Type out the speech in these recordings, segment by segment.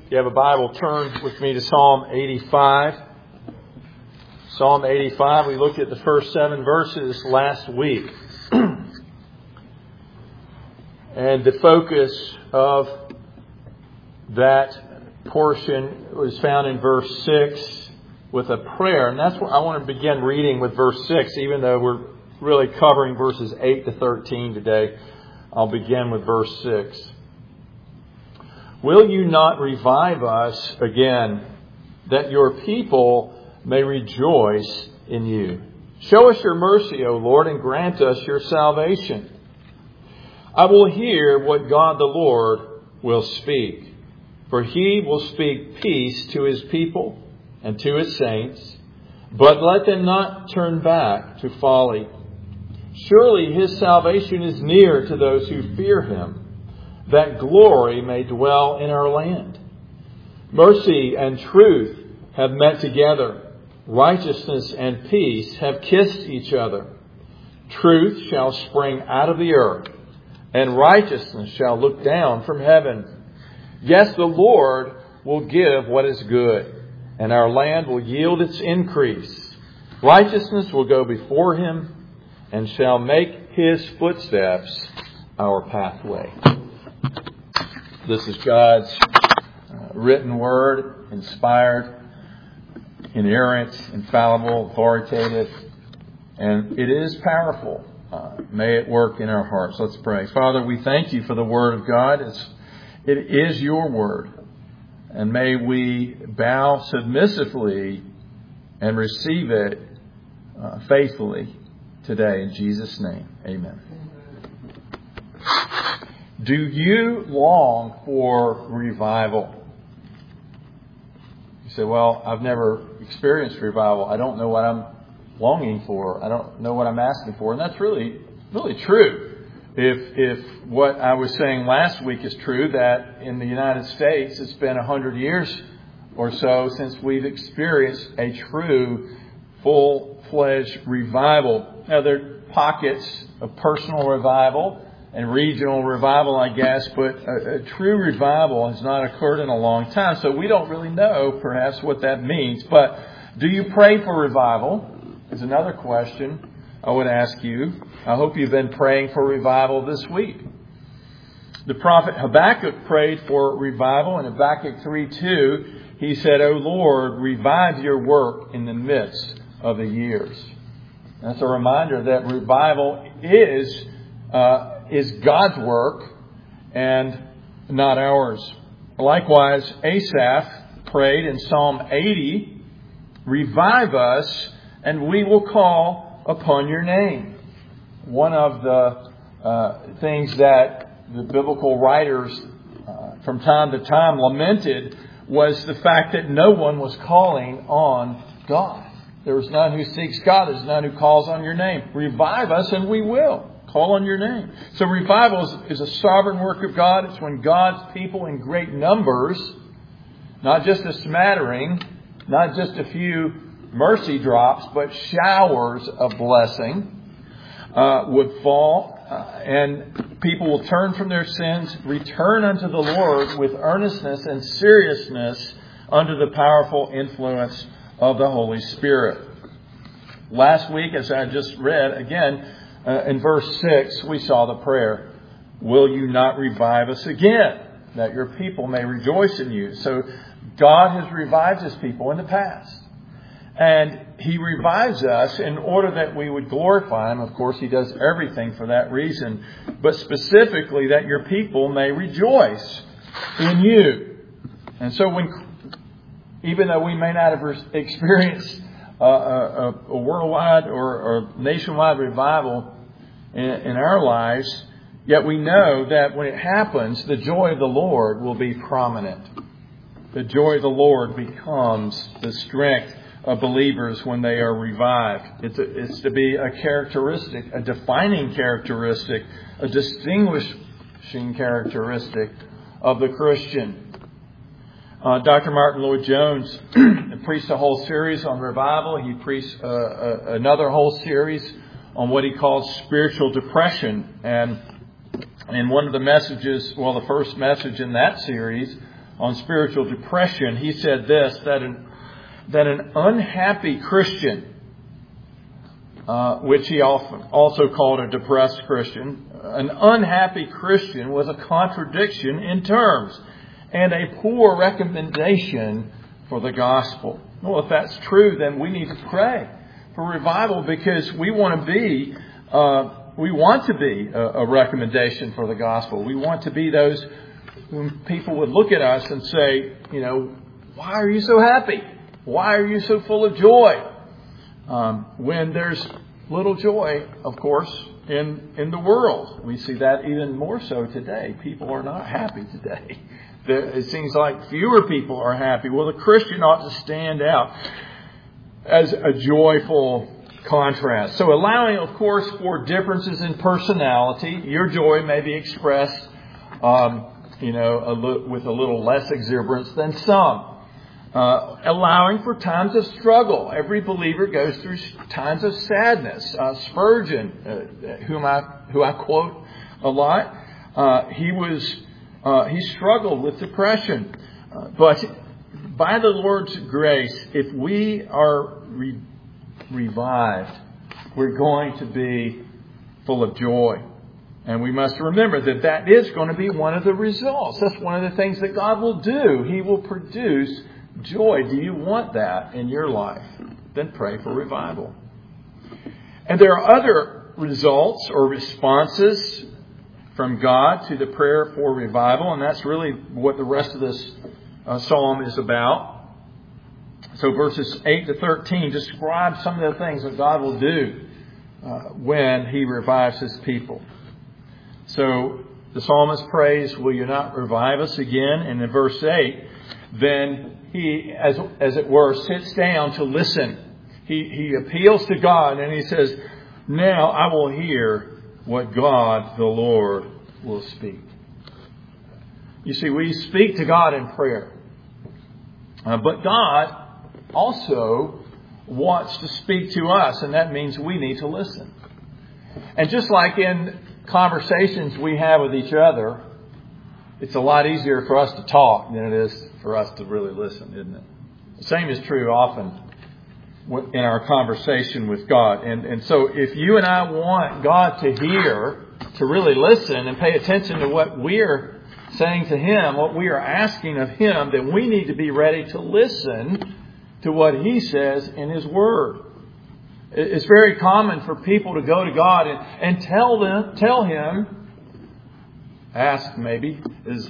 If you have a Bible, turn with me to Psalm 85. Psalm 85, we looked at the first 7 verses last week. And the focus of that portion was found in verse 6 with a prayer. And that's where I want to begin reading with verse 6, even though we're really covering verses 8 to 13 today. I'll begin with verse 6. Will you not revive us again, that your people may rejoice in you? Show us your mercy, O Lord, and grant us your salvation. I will hear what God the Lord will speak, for he will speak peace to his people and to his saints, but let them not turn back to folly. Surely his salvation is near to those who fear him, that glory may dwell in our land. Mercy and truth have met together. Righteousness and peace have kissed each other. Truth shall spring out of the earth, and righteousness shall look down from heaven. Yes, the Lord will give what is good, and our land will yield its increase. Righteousness will go before him, and shall make his footsteps our pathway. This is God's written word, inspired, inerrant, infallible, authoritative, and it is powerful. May it work in our hearts. Let's pray. Father, we thank you for the Word of God. It is your Word. And may we bow submissively and receive it faithfully today. In Jesus' name, amen. Do you long for revival? You say, well, I've never experienced revival. I don't know what I'm longing for. I don't know what I'm asking for. And that's really true. If what I was saying last week is true, that in the United States it's been 100 years or so since we've experienced a true full-fledged revival. Now, there are pockets of personal revival and regional revival, I guess, but a true revival has not occurred in a long time. So we don't really know, perhaps, what that means. But do you pray for revival? Is another question I would ask you. I hope you've been praying for revival this week. The prophet Habakkuk prayed for revival. In Habakkuk 3:2, he said, O Lord, revive your work in the midst of the years. That's a reminder that revival is God's work and not ours. Likewise, Asaph prayed in Psalm 80, revive us and we will call upon your name. One of the things that the biblical writers from time to time lamented was the fact that no one was calling on God. There is none who seeks God. There is none who calls on your name. Revive us and we will call on your name. So revival is a sovereign work of God. It's when God's people in great numbers, not just a smattering, not just a few mercy drops, but showers of blessing would fall, and people will turn from their sins, return unto the Lord with earnestness and seriousness under the powerful influence of the Holy Spirit. Last week, as I just read, again, in verse 6, we saw the prayer, will you not revive us again, that your people may rejoice in you? So God has revived his people in the past. And he revives us in order that we would glorify him. Of course, he does everything for that reason. But specifically that your people may rejoice in you. And so even though we may not have experienced a worldwide or nationwide revival in our lives, yet we know that when it happens, the joy of the Lord will be prominent. The joy of the Lord becomes the strength of believers when they are revived. It's to be a characteristic, a defining characteristic, a distinguishing characteristic of the Christian. Dr. Martin Lloyd-Jones preached a whole series on revival. He preached another whole series on what he calls spiritual depression. And in one of the messages, the first message in that series on spiritual depression. He said this, that an unhappy Christian, which he often also called a depressed Christian, an unhappy Christian was a contradiction in terms and a poor recommendation for the gospel. Well, if that's true, then we need to pray for revival, because we want to be a recommendation for the gospel. We want to be those whom people would look at us and say, why are you so happy? Why are you so full of joy? When there's little joy, of course, in the world. We see that even more so today. People are not happy today. It seems like fewer people are happy. Well, the Christian ought to stand out as a joyful contrast. So allowing, of course, for differences in personality, your joy may be expressed, with a little less exuberance than some. Allowing for times of struggle. Every believer goes through times of sadness. Spurgeon, who I quote a lot, he struggled with depression. But by the Lord's grace, if we are revived, we're going to be full of joy. And we must remember that is going to be one of the results. That's one of the things that God will do. He will produce joy. Do you want that in your life? Then pray for revival. And there are other results or responses from God to the prayer for revival, and that's really what the rest of this psalm is about. So verses 8 to 13 describe some of the things that God will do when He revives His people. So the psalmist prays, "Will you not revive us again?" And in verse 8, then he, as it were, sits down to listen. He appeals to God, and he says, "Now I will hear what God the Lord will speak." You see, we speak to God in prayer. But God also wants to speak to us, and that means we need to listen. And just like in conversations we have with each other, it's a lot easier for us to talk than it is for us to really listen, isn't it? The same is true often in our conversation with God. And so if you and I want God to hear, to really listen and pay attention to what we're saying to Him, what we are asking of Him, then we need to be ready to listen to what He says in His Word. It's very common for people to go to God and tell Him, ask maybe is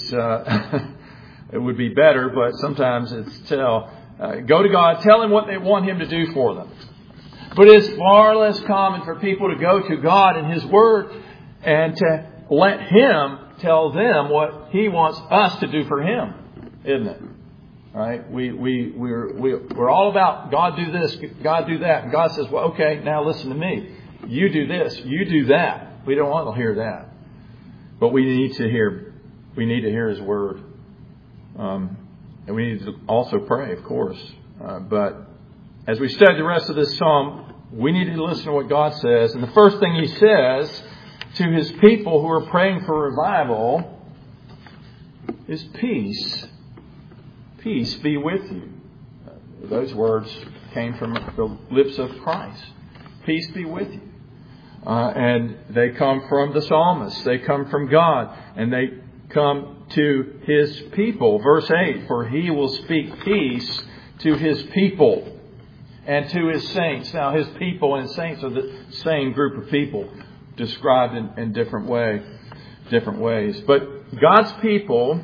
it would be better, but sometimes it's tell. Go to God, tell Him what they want Him to do for them. But it's far less common for people to go to God in His Word and to let Him tell them what He wants us to do for Him, isn't it? Right? We're all about God do this, God do that. And God says, well, okay, now listen to me. You do this, you do that. We don't want to hear that. But we need to hear His Word. And we need to also pray, of course. But as we study the rest of this psalm, we need to listen to what God says. And the first thing He says to His people who are praying for revival is peace. Peace be with you. Those words came from the lips of Christ. Peace be with you. And they come from the psalmist. They come from God. And they come to His people. Verse 8, "For He will speak peace to His people and to His saints." Now, His people and saints are the same group of people described in different ways. But God's people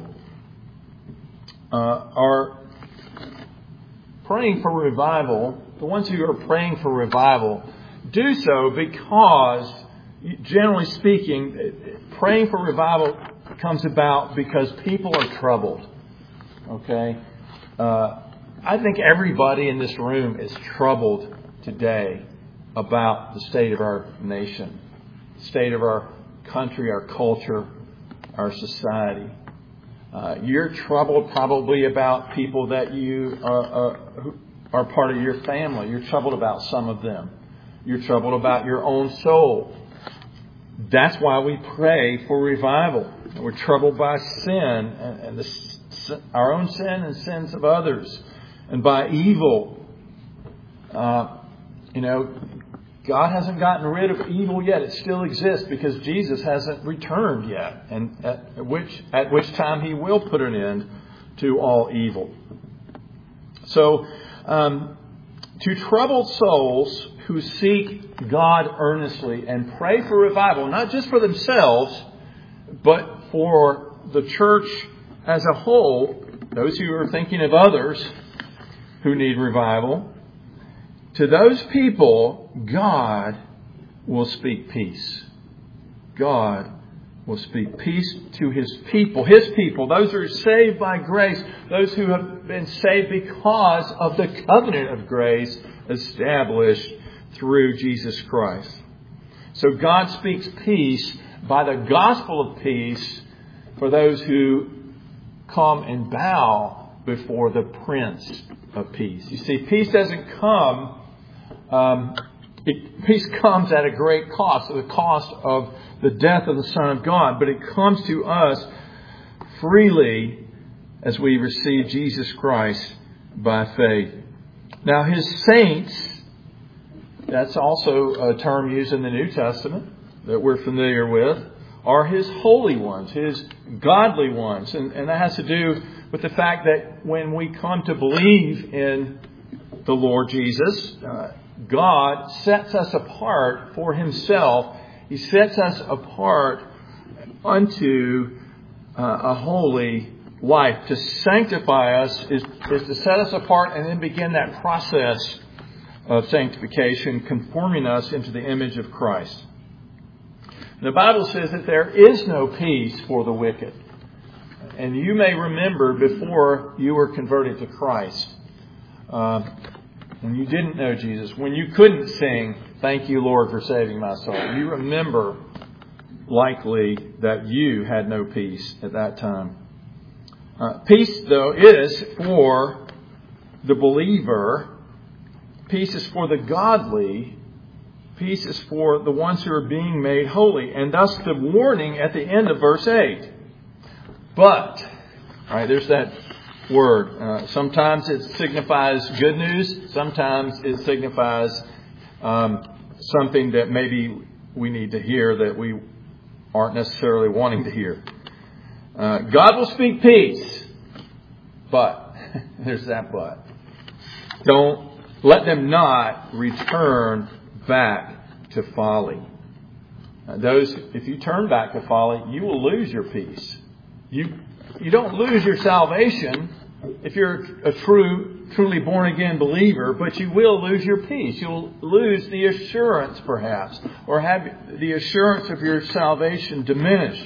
are praying for revival. The ones who are praying for revival do so because, generally speaking, praying for revival comes about because people are troubled. Okay? I think everybody in this room is troubled today about the state of our nation, the state of our country, our culture, our society. You're troubled probably about people that you are part of your family. You're troubled about some of them. You're troubled about your own soul. That's why we pray for revival. We're troubled by sin and our own sin and sins of others, and by evil. God hasn't gotten rid of evil yet. It still exists because Jesus hasn't returned yet, and at which time He will put an end to all evil. So, to troubled souls who seek God earnestly and pray for revival, not just for themselves, but for the church as a whole, those who are thinking of others who need revival, to those people, God will speak peace. God will speak peace to His people, those who are saved by grace, those who have been saved because of the covenant of grace established through Jesus Christ. So God speaks peace by the gospel of peace for those who come and bow before the Prince of Peace. You see, peace doesn't come... peace comes at a great cost, at the cost of the death of the Son of God. But it comes to us freely as we receive Jesus Christ by faith. Now, His saints, that's also a term used in the New Testament that we're familiar with, are His holy ones, His godly ones. And that has to do with the fact that when we come to believe in the Lord Jesus, God sets us apart for Himself. He sets us apart unto a holy life. To sanctify us is to set us apart and then begin that process of sanctification, conforming us into the image of Christ. The Bible says that there is no peace for the wicked. And you may remember before you were converted to Christ, when you didn't know Jesus, when you couldn't sing, "Thank you, Lord, for saving my soul," you remember likely that you had no peace at that time. Peace, though, is for the believer. Peace is for the godly. Peace is for the ones who are being made holy. And thus the warning at the end of verse 8. But, all right, there's that word. Sometimes it signifies good news. Sometimes it signifies something that maybe we need to hear that we aren't necessarily wanting to hear. God will speak peace. But, there's that but. Don't let them not return back to folly. If you turn back to folly, you will lose your peace. You don't lose your salvation if you're a truly born again believer, but you will lose your peace. You'll lose the assurance, perhaps, or have the assurance of your salvation diminished.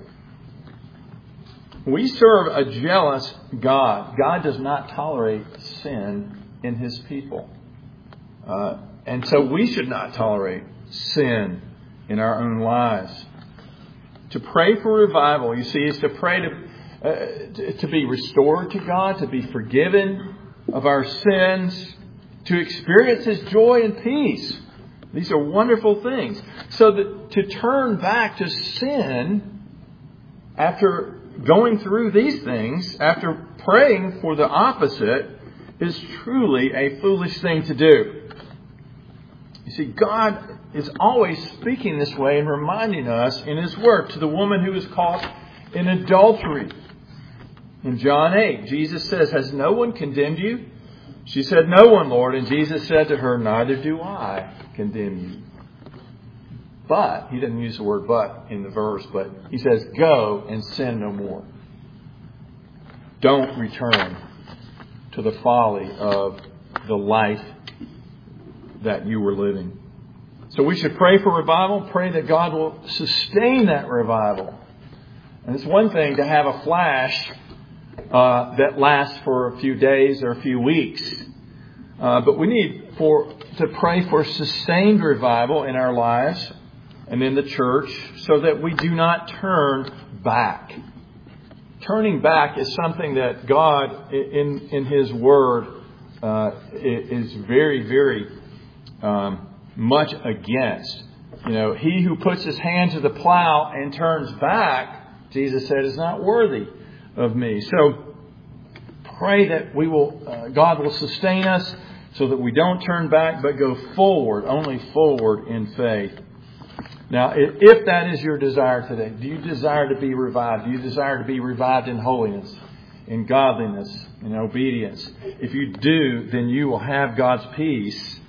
We serve a jealous God. God does not tolerate sin in His people. And so we should not tolerate sin in our own lives. To pray for revival, you see, is to pray to be restored to God, to be forgiven of our sins, to experience His joy and peace. These are wonderful things. So that to turn back to sin after going through these things, after praying for the opposite, is truly a foolish thing to do. You see, God is always speaking this way and reminding us in His Word. To the woman who was caught in adultery in John 8, Jesus says, "Has no one condemned you?" She said, "No one, Lord." And Jesus said to her, "Neither do I condemn you." But, He didn't use the word but in the verse, but He says, "Go and sin no more." Don't return to the folly of the life that you were living. So we should pray for revival, pray that God will sustain that revival. And it's one thing to have a flash that lasts for a few days or a few weeks. But we need to pray for sustained revival in our lives and in the church so that we do not turn back. Turning back is something that God in His Word is very, very much against. He who puts his hand to the plow and turns back, Jesus said, is not worthy of me. So pray that God will sustain us so that we don't turn back but go forward, only forward in faith. Now, if that is your desire today, do you desire to be revived? Do you desire to be revived in holiness, in godliness, in obedience? If you do, then you will have God's peace,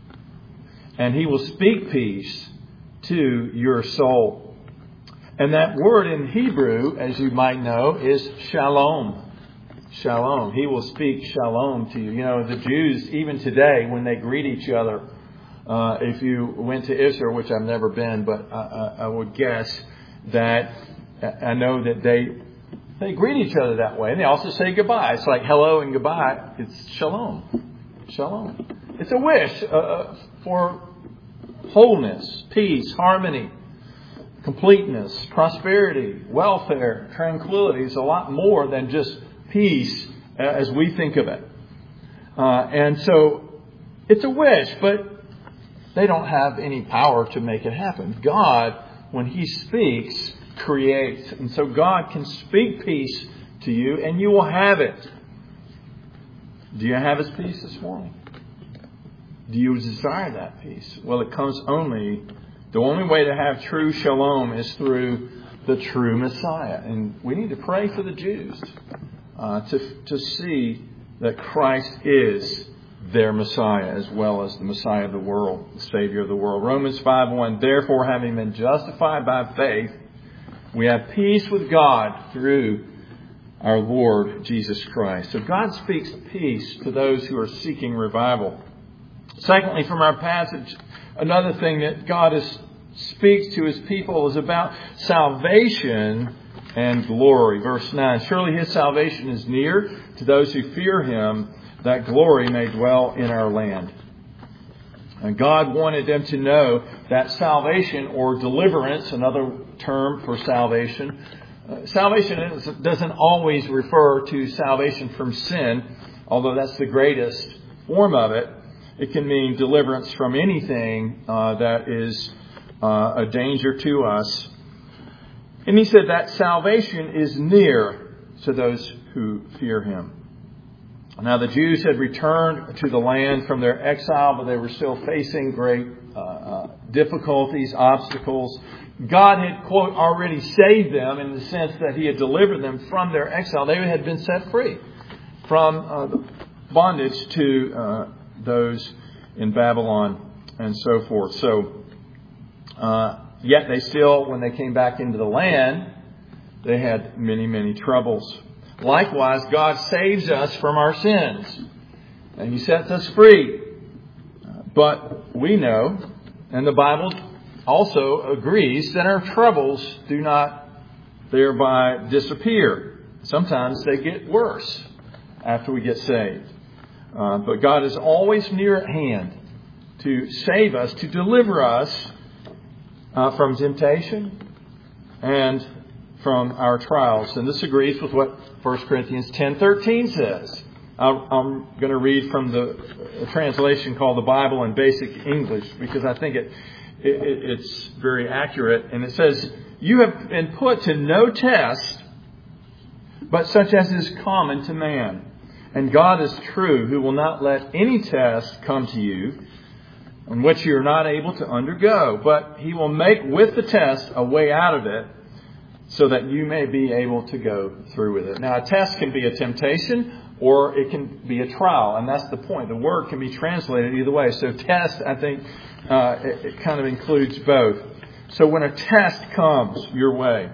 and He will speak peace to your soul. And that word in Hebrew, as you might know, is shalom. Shalom. He will speak shalom to you. The Jews, even today, when they greet each other, if you went to Israel, which I've never been, but I would guess that I know that they greet each other that way. And they also say goodbye. It's like hello and goodbye. It's shalom. Shalom. It's a wish for wholeness, peace, harmony, completeness, prosperity, welfare, tranquility. It's a lot more than just peace as we think of it. And so it's a wish, but they don't have any power to make it happen. God, when He speaks, creates. And so God can speak peace to you and you will have it. Do you have His peace this morning? Do you desire that peace? Well, it comes the only way to have true shalom is through the true Messiah. And we need to pray for the Jews to see that Christ is their Messiah as well as the Messiah of the world, the Savior of the world. Romans 5:1, therefore, having been justified by faith, we have peace with God through our Lord Jesus Christ. So God speaks peace to those who are seeking revival. Secondly, from our passage, another thing that God speaks to His people is about salvation and glory. Verse 9, surely His salvation is near to those who fear Him, that glory may dwell in our land. And God wanted them to know that salvation or deliverance, another term for salvation, salvation doesn't always refer to salvation from sin, although that's the greatest form of it. It can mean deliverance from anything that is a danger to us. And He said that salvation is near to those who fear Him. Now, the Jews had returned to the land from their exile, but they were still facing great difficulties, obstacles. God had, quote, already saved them in the sense that He had delivered them from their exile. They had been set free from bondage to those in Babylon and so forth. So, yet they still, when they came back into the land, they had many, many troubles. Likewise, God saves us from our sins, and He sets us free. But we know, and the Bible also agrees, that our troubles do not thereby disappear. Sometimes they get worse after we get saved. But God is always near at hand to save us, to deliver us from temptation and from our trials. And this agrees with what 1 Corinthians 10:13 says. I'm going to read from the translation called the Bible in Basic English because I think it's very accurate. And it says, you have been put to no test, but such as is common to man. And God is true, who will not let any test come to you on which you are not able to undergo. But He will make with the test a way out of it, so that you may be able to go through with it. Now, a test can be a temptation or it can be a trial. And that's the point. The word can be translated either way. So test, I think, it kind of includes both. So when a test comes your way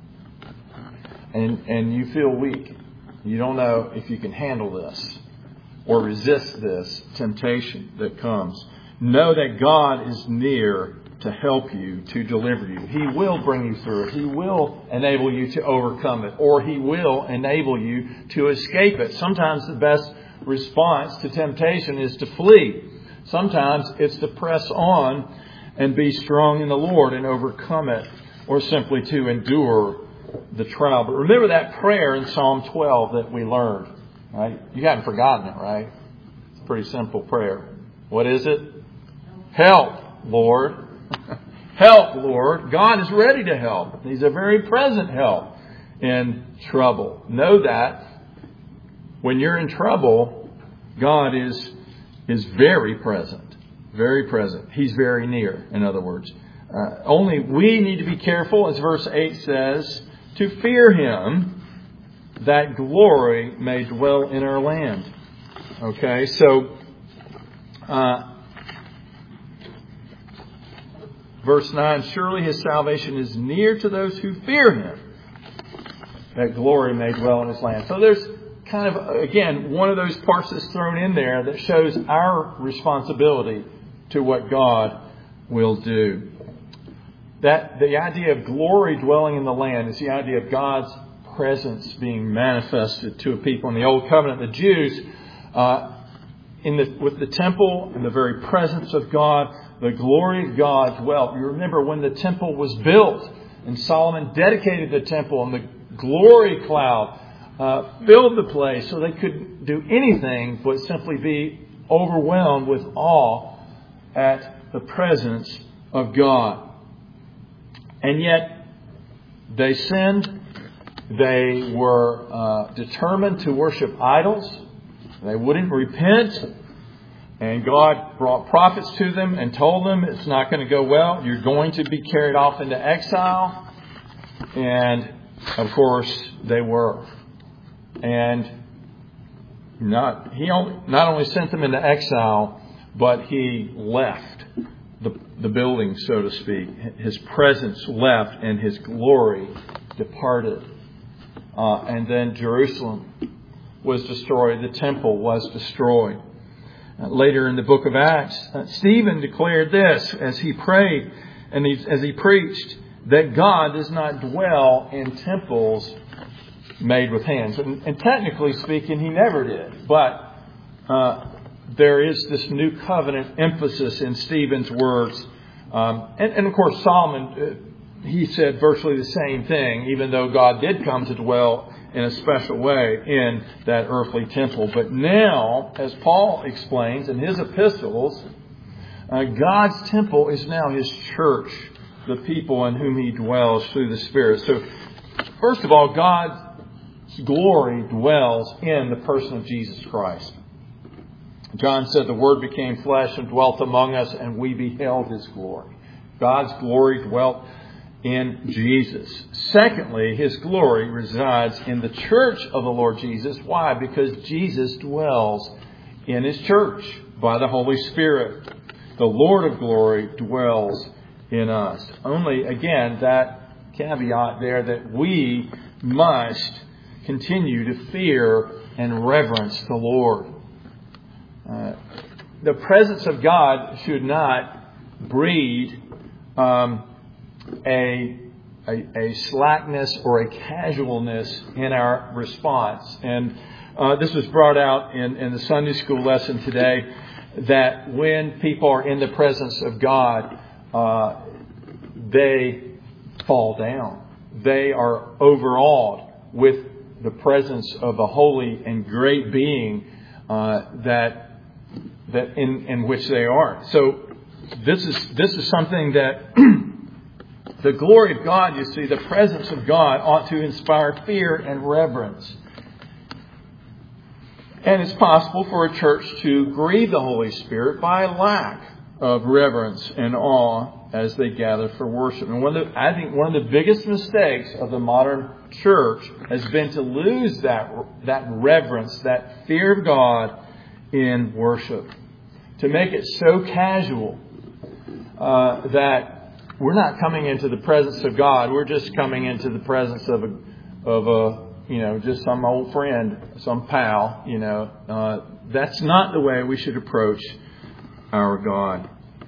and you feel weak, you don't know if you can handle this or resist this temptation that comes, know that God is near to help you, to deliver you. He will bring you through it. He will enable you to overcome it, or He will enable you to escape it. Sometimes the best response to temptation is to flee. Sometimes it's to press on and be strong in the Lord and overcome it, or simply to endure the trial. But remember that prayer in Psalm 12 that we learned, right? You haven't forgotten it, right? It's a pretty simple prayer. What is it? Help, Lord. help, Lord. God is ready to help. He's a very present help in trouble. Know that when you're in trouble, God is very present. Very present. He's very near, in other words. Only we need to be careful, as verse 8 says, to fear Him, that glory may dwell in our land. Okay, so verse 9, surely His salvation is near to those who fear Him, that glory may dwell in His land. So there's kind of, again, one of those parts that's thrown in there that shows our responsibility to what God will do. That the idea of glory dwelling in the land is the idea of God's presence being manifested to a people. In the Old Covenant, the Jews, with the temple and the very presence of God, the glory of God dwelt. You remember when the temple was built and Solomon dedicated the temple and the glory cloud filled the place so they couldn't do anything but simply be overwhelmed with awe at the presence of God. And yet they sinned. They were determined to worship idols. They wouldn't repent. And God brought prophets to them and told them it's not going to go well. You're going to be carried off into exile. And of course they were. And He not only sent them into exile, but He left the building, so to speak. His presence left and His glory departed. And then Jerusalem was destroyed. The temple was destroyed. Later in the book of Acts, Stephen declared this as he prayed and as he preached, that God does not dwell in temples made with hands. And technically speaking, He never did. But there is this new covenant emphasis in Stephen's words. And of course, Solomon, he said virtually the same thing, even though God did come to dwell in a special way in that earthly temple. But now, as Paul explains in his epistles, God's temple is now His church, the people in whom He dwells through the Spirit. So, first of all, God's glory dwells in the person of Jesus Christ. John said, the Word became flesh and dwelt among us, and we beheld His glory. God's glory dwelt in Jesus. Secondly, His glory resides in the church of the Lord Jesus. Why? Because Jesus dwells in His church by the Holy Spirit. The Lord of glory dwells in us. Only, again, that caveat there that we must continue to fear and reverence the Lord. The presence of God should not breed a slackness or a casualness in our response. And this was brought out in the Sunday school lesson today, that when people are in the presence of God, they fall down. They are overawed with the presence of a holy and great being that in which they are. So this is something that the glory of God, you see, the presence of God ought to inspire fear and reverence. And it's possible for a church to grieve the Holy Spirit by a lack of reverence and awe as they gather for worship. And I think one of the biggest mistakes of the modern church has been to lose that reverence, that fear of God in worship. To make it so casual that we're not coming into the presence of God. We're just coming into the presence of a just some old friend, some pal. That's not the way we should approach our God.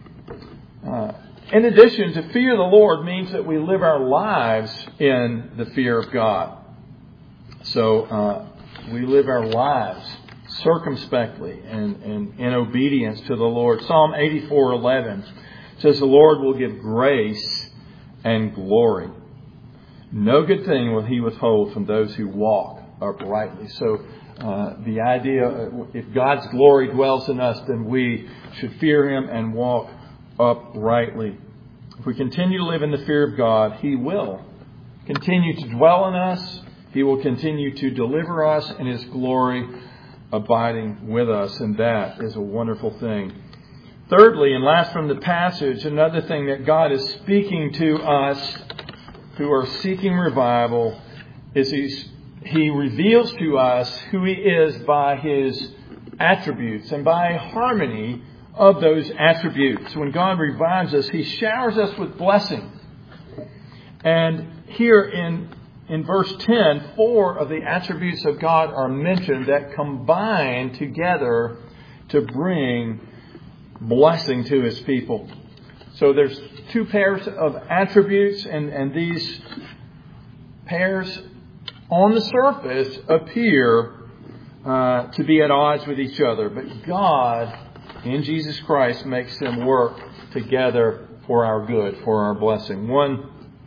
In addition, to fear the Lord means that we live our lives in the fear of God. So we live our lives circumspectly and in obedience to the Lord. Psalm 84:11 says, the Lord will give grace and glory. No good thing will He withhold from those who walk uprightly. So the idea, if God's glory dwells in us, then we should fear Him and walk uprightly. if we continue to live in the fear of God, He will continue to dwell in us. He will continue to deliver us in His glory, abiding with us. And that is a wonderful thing. Thirdly, and last from the passage, another thing that God is speaking to us who are seeking revival is He reveals to us who He is by His attributes and by harmony of those attributes. When God revives us, He showers us with blessings. And here in verse 10, 4 of the attributes of God are mentioned that combine together to bring blessing to His people. So there's 2 pairs of attributes, and these pairs on the surface appear to be at odds with each other. But God, in Jesus Christ, makes them work together for our good, for our blessing. One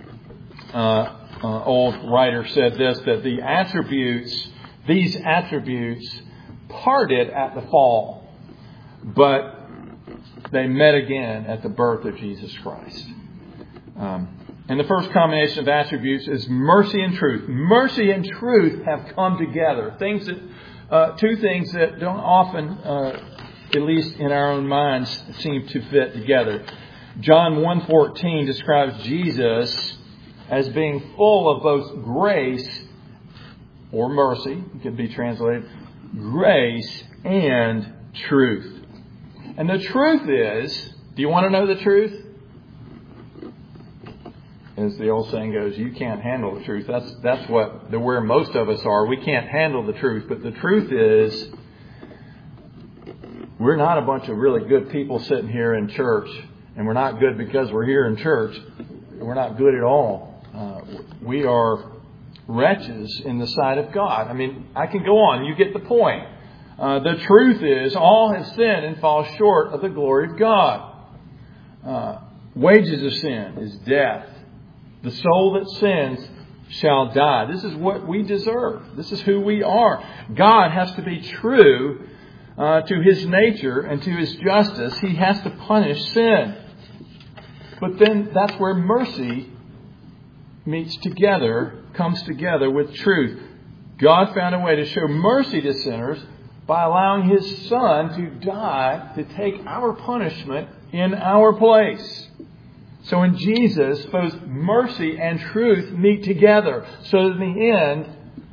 old writer said this, that these attributes parted at the fall, but they met again at the birth of Jesus Christ. And the first combination of attributes is mercy and truth. Mercy and truth have come together. Two things that don't often, at least in our own minds, seem to fit together. John 1:14 describes Jesus as being full of both grace, or mercy, it could be translated, grace and truth. And the truth is, do you want to know the truth? As the old saying goes, you can't handle the truth. That's where most of us are. We can't handle the truth. But the truth is, we're not a bunch of really good people sitting here in church. And we're not good because we're here in church. We're not good at all. We are wretches in the sight of God. I mean, I can go on. You get the point. The truth is, all have sinned and fall short of the glory of God. Wages of sin is death. The soul that sins shall die. This is what we deserve. This is who we are. God has to be true to His nature and to His justice. He has to punish sin. But then that's where mercy comes together with truth. God found a way to show mercy to sinners by allowing His Son to die to take our punishment in our place. So in Jesus, both mercy and truth meet together. So in the end,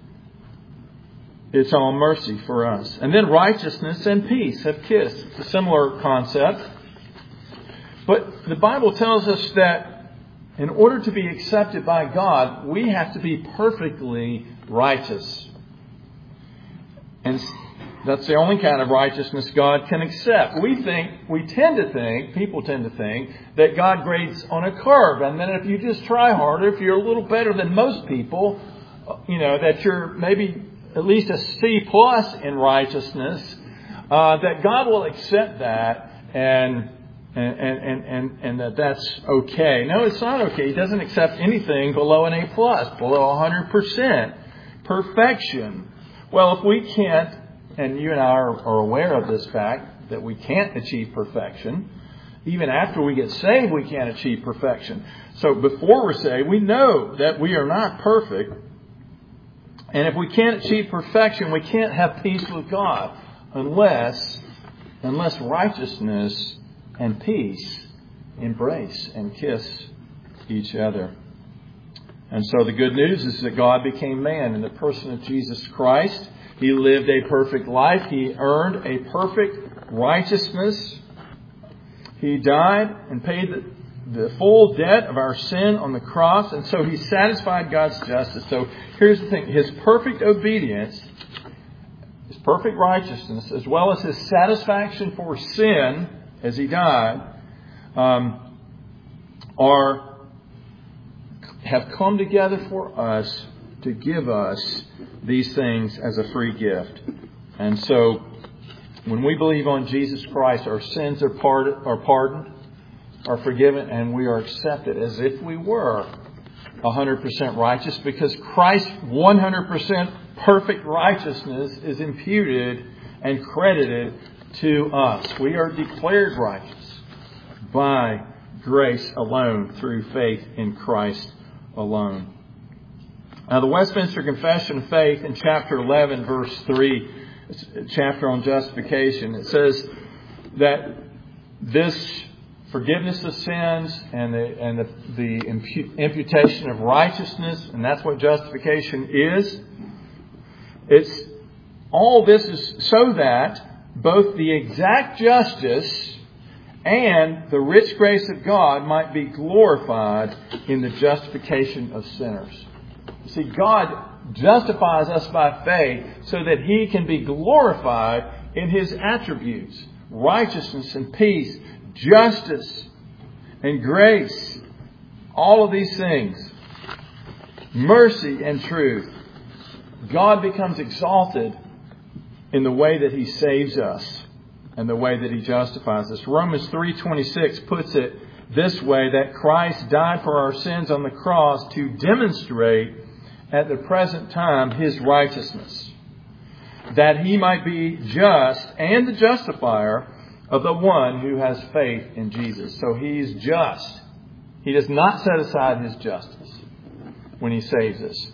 it's all mercy for us. And then righteousness and peace have kissed. It's a similar concept. But the Bible tells us that in order to be accepted by God, we have to be perfectly righteous. And that's the only kind of righteousness God can accept. People tend to think that God grades on a curve. And then if you just try harder, if you're a little better than most people, that you're maybe at least a C+ in righteousness, that God will accept that and that's okay. No, it's not okay. He doesn't accept anything below an A+, below 100% perfection. Well, if we can't, and you and I are aware of this fact, that we can't achieve perfection. Even after we get saved, we can't achieve perfection. So before we're saved, we know that we are not perfect. And if we can't achieve perfection, we can't have peace with God unless righteousness and peace embrace and kiss each other. And so the good news is that God became man in the person of Jesus Christ. He lived a perfect life. He earned a perfect righteousness. He died and paid the full debt of our sin on the cross. And so He satisfied God's justice. So here's the thing. His perfect obedience, His perfect righteousness, as well as His satisfaction for sin as He died, have come together for us to give us these things as a free gift. And so when we believe on Jesus Christ, our sins are pardoned, are forgiven, and we are accepted as if we were 100% righteous, because Christ's 100% perfect righteousness is imputed and credited to us. We are declared righteous by grace alone, through faith in Christ alone. Now, the Westminster Confession of Faith in chapter 11, verse 3, it's a chapter on justification, it says that this forgiveness of sins and the imputation of righteousness, and that's what justification is. All this is so that both the exact justice and the rich grace of God might be glorified in the justification of sinners. See, God justifies us by faith so that He can be glorified in His attributes: righteousness and peace, justice and grace, all of these things, mercy and truth. God becomes exalted in the way that He saves us and the way that He justifies us. Romans 3:26 puts it this way, that Christ died for our sins on the cross to demonstrate at the present time His righteousness, that He might be just and the justifier of the one who has faith in Jesus. So He's just. He does not set aside His justice when He saves us.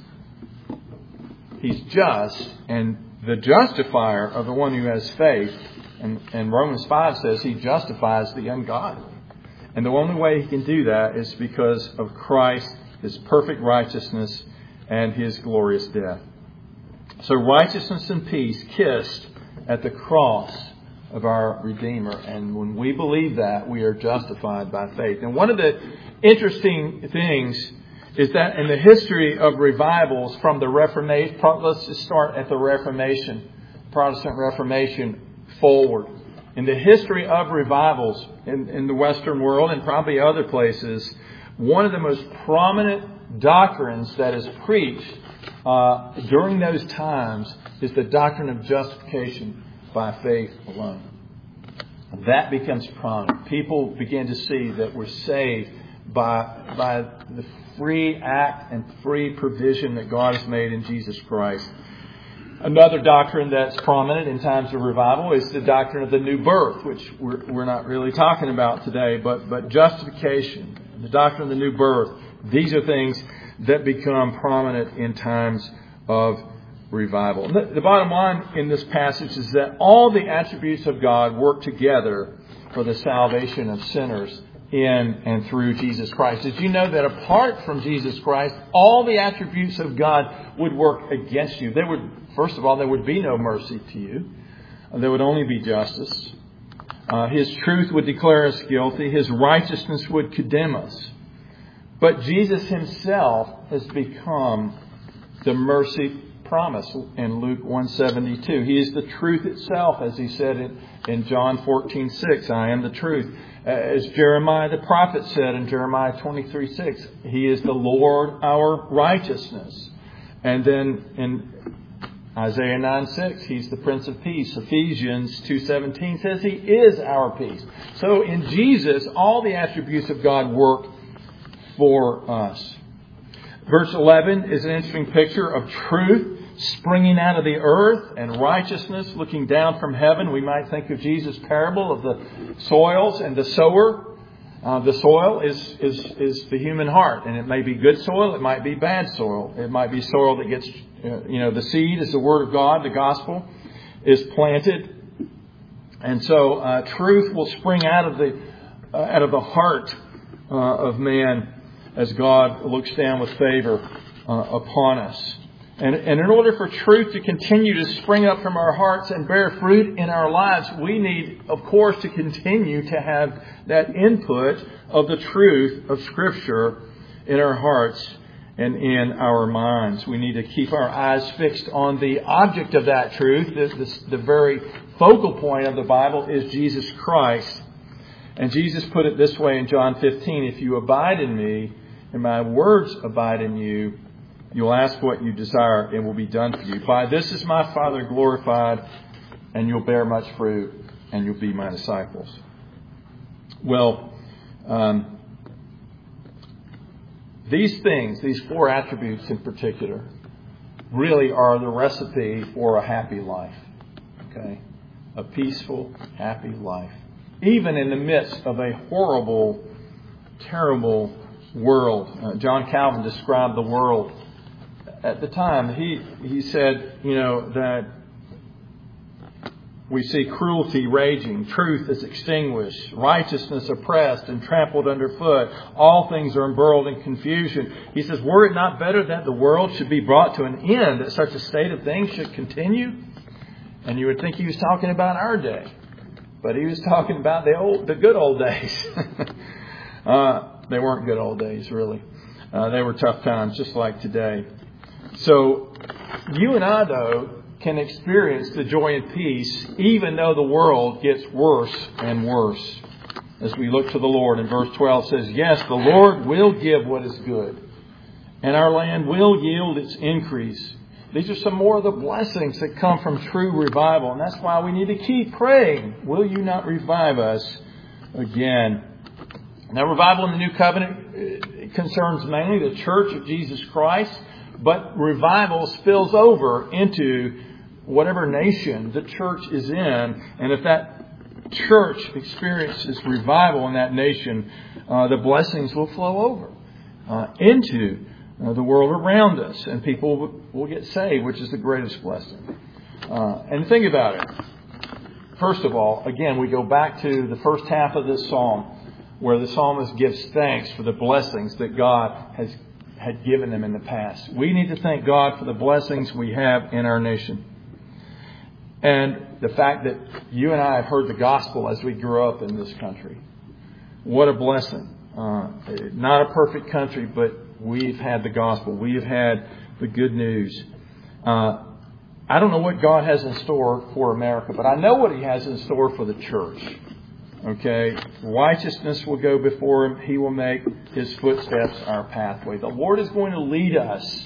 He's just and the justifier of the one who has faith. And Romans 5 says He justifies the ungodly. And the only way He can do that is because of Christ, His perfect righteousness, and His glorious death. So righteousness and peace kissed at the cross of our Redeemer. And when we believe that, we are justified by faith. And one of the interesting things is that in the history of revivals from the Reformation, let's just start at the Reformation, Protestant Reformation forward. In the history of revivals in the Western world and probably other places, one of the most prominent doctrines that is preached during those times is the doctrine of justification by faith alone. That becomes prominent. People begin to see that we're saved by the free act and free provision that God has made in Jesus Christ. Another doctrine that's prominent in times of revival is the doctrine of the new birth, which we're not really talking about today, but justification, the doctrine of the new birth. These are things that become prominent in times of revival. The bottom line in this passage is that all the attributes of God work together for the salvation of sinners in and through Jesus Christ. Did you know that apart from Jesus Christ, all the attributes of God would work against you? First of all, there would be no mercy to you. There would only be justice. His truth would declare us guilty. His righteousness would condemn us. But Jesus Himself has become the mercy promise in Luke 1:72. He is the truth itself, as He said in John 14:6. I am the truth. As Jeremiah the prophet said in Jeremiah 23:6, He is the Lord our righteousness. And then in Isaiah 9:6, He's the Prince of Peace. Ephesians 2:17 says He is our peace. So in Jesus, all the attributes of God work for us. Verse 11 is an interesting picture of truth springing out of the earth and righteousness looking down from heaven. We might think of Jesus' parable of the soils and the sower. The soil is the human heart, and it may be good soil, it might be bad soil. It might be soil that gets, the seed is the Word of God, the gospel is planted. And so truth will spring out of the heart of man as God looks down with favor upon us. And in order for truth to continue to spring up from our hearts and bear fruit in our lives, we need, of course, to continue to have that input of the truth of Scripture in our hearts and in our minds. We need to keep our eyes fixed on the object of that truth. The very focal point of the Bible is Jesus Christ. And Jesus put it this way in John 15, if you abide in me and my words abide in you, you'll ask what you desire, it will be done for you. By this is my Father glorified, and you'll bear much fruit, and you'll be my disciples. Well, these things, these four attributes in particular, really are the recipe for a happy life. Okay? A peaceful, happy life. Even in the midst of a horrible terrible world. John Calvin described the world at the time. He said, that we see cruelty raging, truth is extinguished, righteousness oppressed and trampled underfoot. All things are embroiled in confusion. He says, were it not better that the world should be brought to an end, that such a state of things should continue? And you would think he was talking about our day. But he was talking about the good old days. They weren't good old days, really. They were tough times, just like today. So you and I, though, can experience the joy and peace even though the world gets worse and worse. As we look to the Lord, in verse 12 says, yes, the Lord will give what is good, and our land will yield its increase. These are some more of the blessings that come from true revival, and that's why we need to keep praying. Will you not revive us again? Now, revival in the New Covenant concerns mainly the Church of Jesus Christ, but revival spills over into whatever nation the church is in. And if that church experiences revival in that nation, the blessings will flow over into the world around us. And people will get saved, which is the greatest blessing. And think about it. First of all, again, we go back to the first half of this psalm, where the psalmist gives thanks for the blessings that God had given them in the past. We need to thank God for the blessings we have in our nation. And the fact that you and I have heard the gospel as we grew up in this country. What a blessing. Not a perfect country, but we've had the gospel. We have had the good news. I don't know what God has in store for America, but I know what He has in store for the church. Okay? Righteousness will go before Him. He will make His footsteps our pathway. The Lord is going to lead us.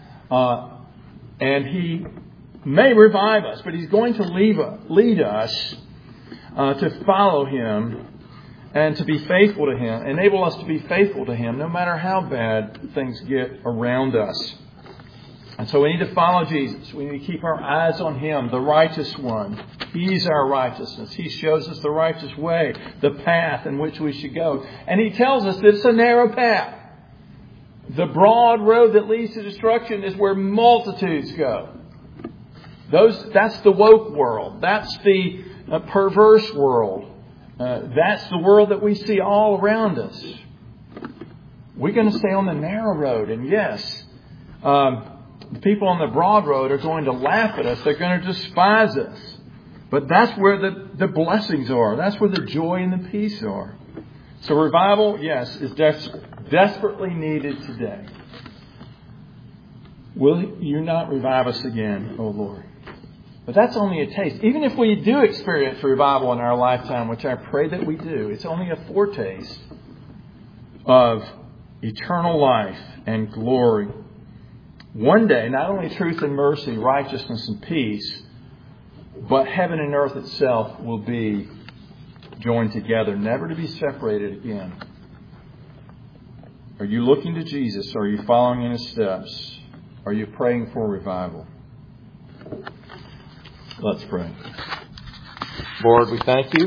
And He may revive us, but He's going to lead us to follow Him and to be faithful to Him. Enable us to be faithful to Him no matter how bad things get around us. And so we need to follow Jesus. We need to keep our eyes on Him, the righteous one. He's our righteousness. He shows us the righteous way, the path in which we should go. And He tells us that it's a narrow path. The broad road that leads to destruction is where multitudes go. That's the woke world. That's the perverse world. That's the world that we see all around us. We're going to stay on the narrow road. And yes, the people on the broad road are going to laugh at us. They're going to despise us. But that's where the blessings are. That's where the joy and the peace are. So revival, yes, is desperately needed today. Will you not revive us again, O Lord? But that's only a taste. Even if we do experience revival in our lifetime, which I pray that we do, it's only a foretaste of eternal life and glory. One day, not only truth and mercy, righteousness and peace, but heaven and earth itself will be joined together, never to be separated again. Are you looking to Jesus? Are you following in His steps? Are you praying for revival? Let's pray. Lord, we thank You